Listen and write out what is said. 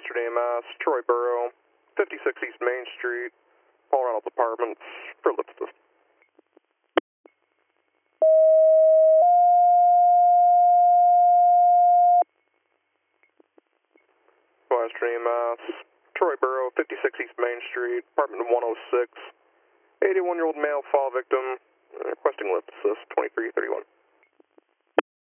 Western EMS, Troy Borough, 56 East Main Street, Paul Reynolds Apartments, for lift assist. Western EMS, Troy Borough, 56 East Main Street, apartment 106, 81-year-old male fall victim, requesting lift assist, 2331.